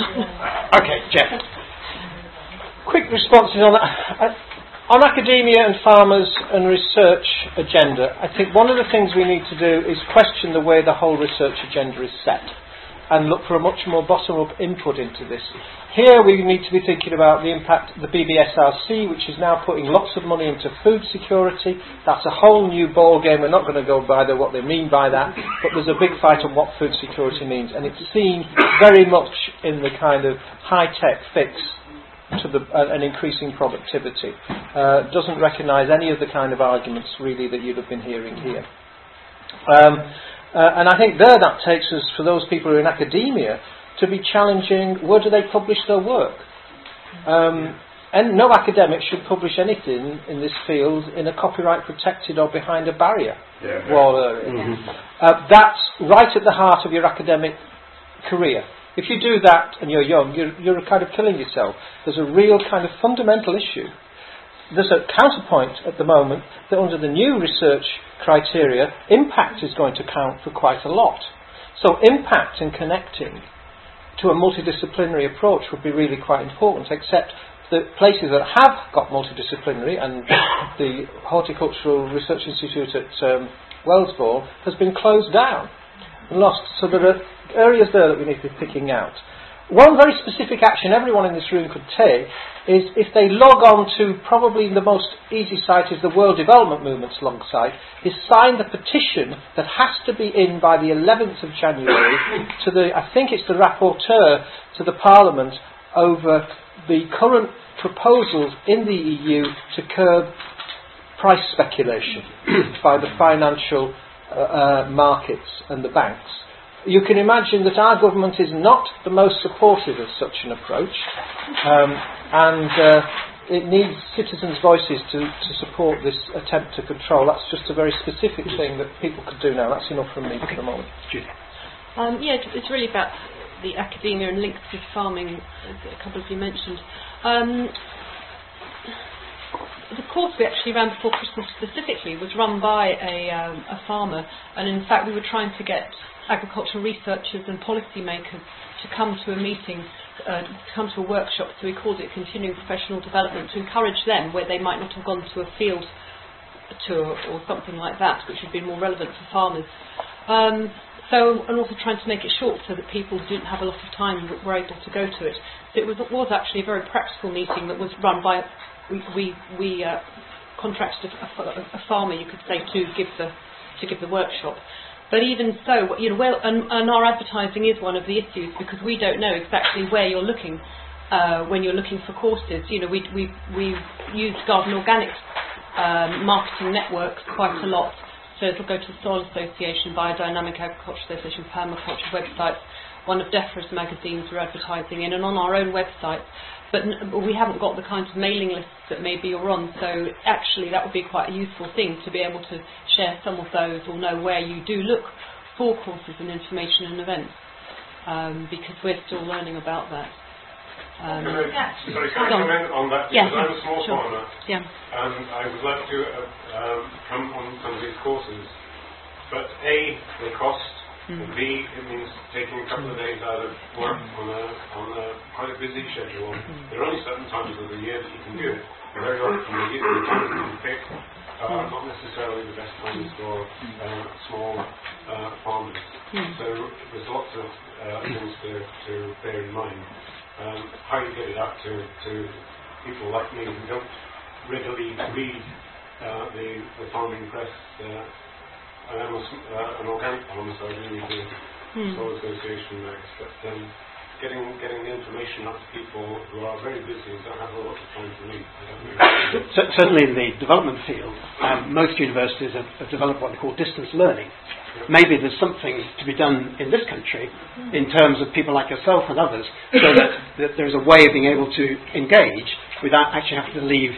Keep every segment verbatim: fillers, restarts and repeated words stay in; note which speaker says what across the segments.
Speaker 1: Okay, Jeff. Quick responses on that. Uh, on academia and farmers and research agenda, I think one of the things we need to do is question the way the whole research agenda is set and look for a much more bottom-up input into this. Here we need to be thinking about the impact of the B B S R C, which is now putting lots of money into food security. That's a whole new ball game. We're not going to go by the, what they mean by that, but there's a big fight on what food security means, and it's seen very much in the kind of high-tech fix to the, uh, an increasing productivity. Uh, doesn't recognise any of the kind of arguments really that you'd have been hearing here. Um, uh, and I think there that takes us, for those people who are in academia, to be challenging where do they publish their work. Um, and no academic should publish anything in this field in a copyright protected or behind a barrier
Speaker 2: yeah,
Speaker 1: wall area.
Speaker 2: Mm-hmm.
Speaker 1: Uh, that's right at the heart of your academic career. If you do that and you're young, you're, you're kind of killing yourself. There's a real kind of fundamental issue. There's a counterpoint at the moment that under the new research criteria, impact is going to count for quite a lot. So impact and connecting to a multidisciplinary approach would be really quite important, except that places that have got multidisciplinary, and the Horticultural Research Institute at um, Wellesbourne has been closed down and lost. So there are areas there that we need to be picking out. One very specific action everyone in this room could take is if they log on to probably the most easy site is the World Development Movement's log site, is sign the petition that has to be in by the eleventh of January to the, I think it's the rapporteur to the Parliament over the current proposals in the E U to curb price speculation by the financial uh, uh, markets and the banks. You can imagine that our government is not the most supportive of such an approach, um, and uh, it needs citizens' voices to, to support this attempt to control. That's just a very specific thing that people could do now. That's enough from me for the moment.
Speaker 3: Um, yeah, it's really about the academia and links to farming, as a couple of you mentioned. Um, the course we actually ran before Christmas specifically was run by a, um, a farmer, and in fact we were trying to get agricultural researchers and policymakers to come to a meeting, uh, to come to a workshop, so we called it Continuing Professional Development, to encourage them where they might not have gone to a field tour or something like that, which would be more relevant for farmers. Um, so, and also trying to make it short so that people who didn't have a lot of time were able to go to it. So it was, was actually a very practical meeting that was run by, we, we, we uh, contracted a, a, a farmer, you could say, to give the, to give the workshop. But even so, you know, well, and, and our advertising is one of the issues because we don't know exactly where you're looking uh, when you're looking for courses. You know, we we we use Garden Organics um, marketing networks quite a lot. So it'll go to the Soil Association, Biodynamic Agriculture Association, Permaculture websites. One of DEFRA's magazines we're advertising in, and on our own website. But n- we haven't got the kinds of mailing lists that maybe you're on, so actually that would be quite a useful thing to be able to share some of those or know where you do look for courses and information and events, um, because we're still learning about that. Um,
Speaker 2: can I, sorry, can I comment on that? Because
Speaker 3: yeah,
Speaker 2: I'm a small
Speaker 3: sure.
Speaker 2: farmer,
Speaker 3: yeah.
Speaker 2: and I would like to uh, um, come on some of these courses. But A, they cost. Mm. And B, it means taking a couple of days out of work on a on a quite a busy schedule. Mm. There are only certain times of the year that you can do it. Very often the, the times that you pick are not necessarily the best times for uh, small uh, farmers. Mm. So there's lots of uh, things to, to bear in mind. Um, how you get it out to, to people like me who don't readily read uh, the, the farming press. Uh, I am a, uh, an organic farmer, so I do need the mm. Soil Association next. But um, getting getting the information out to people who are very busy and don't have a lot of time to read. I don't know.
Speaker 4: C- certainly in the development field, um, most universities have, have developed what they call distance learning. Maybe there's something to be done in this country in terms of people like yourself and others, so that, that there's a way of being able to engage without actually having to leave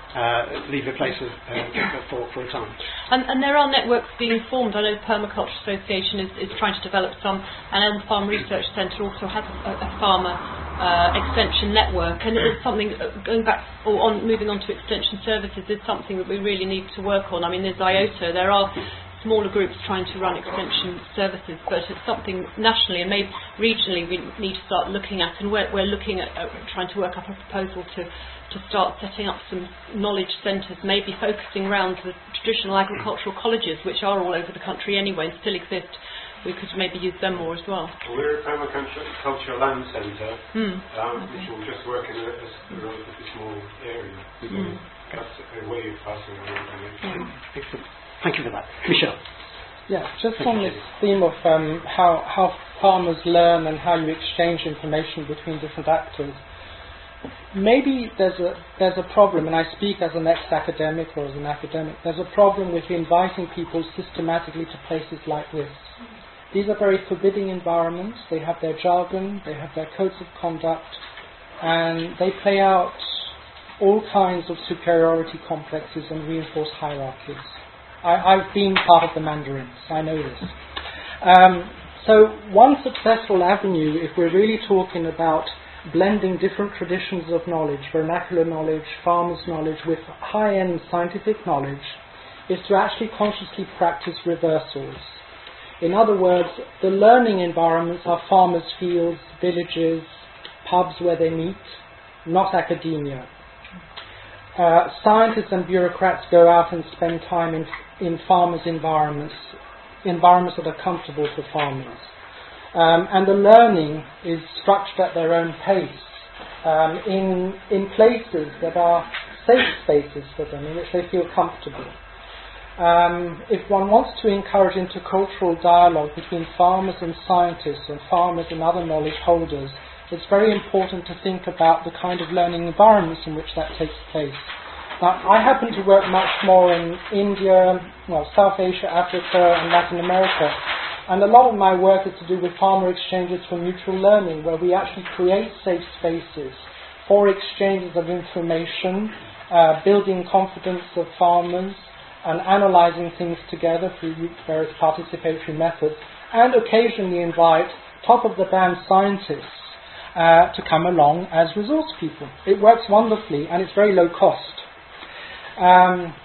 Speaker 4: Uh, leave a place of, uh, for, for a time.
Speaker 3: And, and there are networks being formed. I know the Permaculture Association is, is trying to develop some, and Elm Farm Research Centre also has a, a farmer uh, extension network, and it is something, uh, going back, or on, moving on to extension services, is something that we really need to work on. I mean, there's I O T A, there are smaller groups trying to run extension services, but it's something nationally and maybe regionally we need to start looking at, and we're, we're looking at uh, trying to work up a proposal to, to start setting up some knowledge centres, maybe focusing around the traditional agricultural colleges, which are all over the country anyway and still exist. We could maybe use them more as well.
Speaker 2: We're a permaculture land centre,
Speaker 3: mm.
Speaker 2: um, which will just work in a, a relatively small area.
Speaker 3: Mm.
Speaker 2: That's a way of passing on information.
Speaker 3: Yeah.
Speaker 4: Excellent. Thank you for that. Michelle.
Speaker 5: Yeah, just
Speaker 4: Thank
Speaker 5: on
Speaker 4: you.
Speaker 5: this theme of um, how, how farmers learn and how you exchange information between different actors. Maybe there's a there's a problem, and I speak as an ex-academic or as an academic, there's a problem with inviting people systematically to places like this. These are very forbidding environments. They have their jargon, they have their codes of conduct, and they play out all kinds of superiority complexes and reinforce hierarchies. I, I've been part of the Mandarins, I know this. Um, so one successful avenue, if we're really talking about blending different traditions of knowledge, vernacular knowledge, farmers' knowledge, with high-end scientific knowledge, is to actually consciously practice reversals. In other words, the learning environments are farmers' fields, villages, pubs where they meet, not academia. Uh, scientists and bureaucrats go out and spend time in, in farmers' environments, environments that are comfortable for farmers. Um, and the learning is structured at their own pace, um, in, in places that are safe spaces for them, in which they feel comfortable. Um, if one wants to encourage intercultural dialogue between farmers and scientists and farmers and other knowledge holders, it's very important to think about the kind of learning environments in which that takes place. Now, I happen to work much more in India, well, South Asia, Africa, and Latin America, and a lot of my work is to do with farmer exchanges for mutual learning, where we actually create safe spaces for exchanges of information, uh, building confidence of farmers, and analysing things together through various participatory methods, and occasionally invite top-of-the-band scientists uh, to come along as resource people. It works wonderfully, and it's very low cost. Um,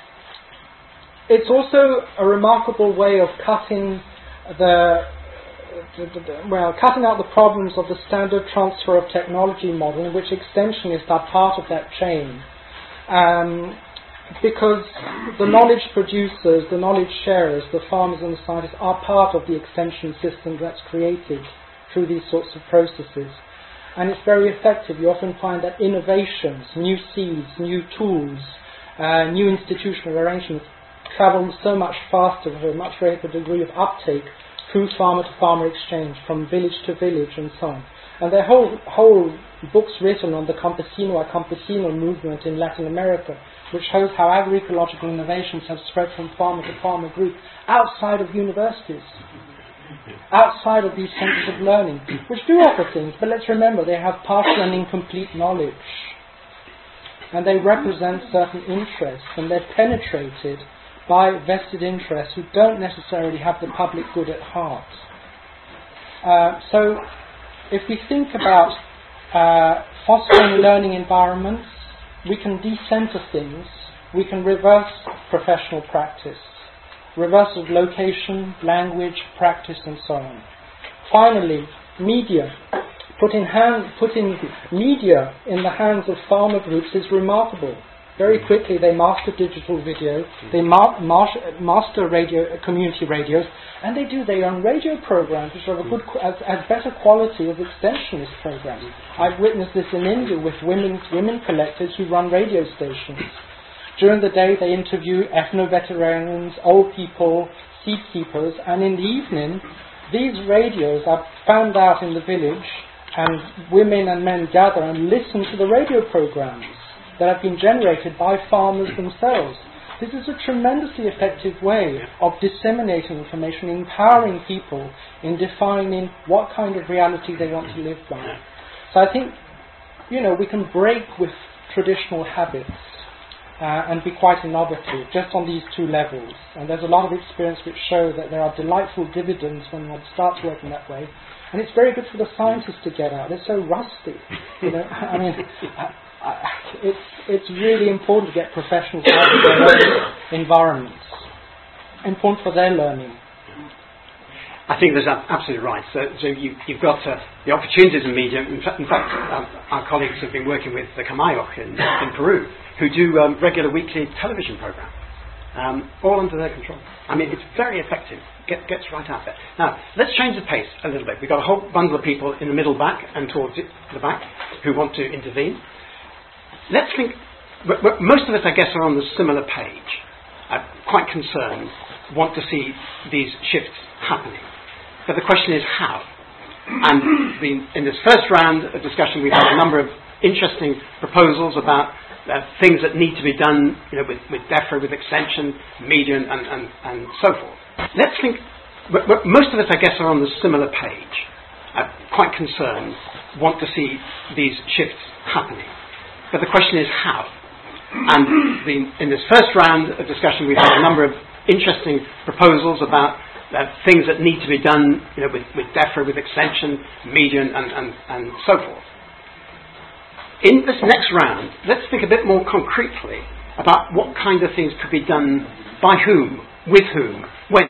Speaker 5: it's also a remarkable way of cutting the, the, the, the well, cutting out the problems of the standard transfer of technology model, in which extensionists are part of that chain. Um, because the knowledge producers, the knowledge sharers, the farmers and the scientists are part of the extension system that's created through these sorts of processes. And it's very effective. You often find that innovations, new seeds, new tools, uh, new institutional arrangements travel so much faster with a much greater degree of uptake through farmer-to-farmer exchange, from village to village and so on. And there are whole, whole books written on the campesino a campesino movement in Latin America, which shows how agroecological innovations have spread from farmer to farmer group outside of universities, outside of these centres of learning, which do offer things, but let's remember they have partial and incomplete knowledge. And they represent certain interests, and they're penetrated by vested interests who don't necessarily have the public good at heart. Uh, so, if we think about uh, fostering learning environments, we can decenter things, we can reverse professional practice, reverse of location, language, practice, and so on. Finally, media. Putting, hand, putting media in the hands of farmer groups is remarkable. Very quickly they master digital video, they ma- mar- master radio, uh, community radios, and they do their own radio programs, which are of a good, qu- as, as better quality as extensionist programs. I've witnessed this in India with women, women collectors who run radio stations. During the day they interview ethno-veterans, old people, seed keepers, and in the evening these radios are found out in the village, and women and men gather and listen to the radio programs that have been generated by farmers themselves. This is a tremendously effective way of disseminating information, empowering people in defining what kind of reality they want to live by. So I think, you know, we can break with traditional habits uh, and be quite innovative just on these two levels. And there's a lot of experience which show that there are delightful dividends when one starts working that way. And it's very good for the scientists to get out. They're so rusty. You know, I mean, I, it's it's really important to get professionals out of their own environments. important for their learning.
Speaker 4: I think that's absolutely right. So, so you, you've got uh, the opportunities in media. In fact, in fact um, our colleagues have been working with the Camayoc in, in Peru, who do um, regular weekly television programs, um, all under their control. I mean, it's very effective. Get, gets right out there. Now, let's change the pace a little bit. We've got a whole bundle of people in the middle back and towards it, the back who want to intervene. Let's think. Most of us, I guess, are on the similar page. I'm quite concerned, want to see these shifts happening. But the question is how. And the, in this first round of discussion, we've had a number of interesting proposals about uh, things that need to be done, you know, with, with DEFRA, with extension, media, and, and, and so forth. Let's think. Most of us, I guess, are on the similar page. I'm quite concerned, want to see these shifts happening. But the question is how. And the, in this first round of discussion, we've had a number of interesting proposals about Uh, things that need to be done, you know, with, with DEFRA, with extension, media, and, and, and so forth. In this next round, let's think a bit more concretely about what kind of things could be done by whom, with whom, when.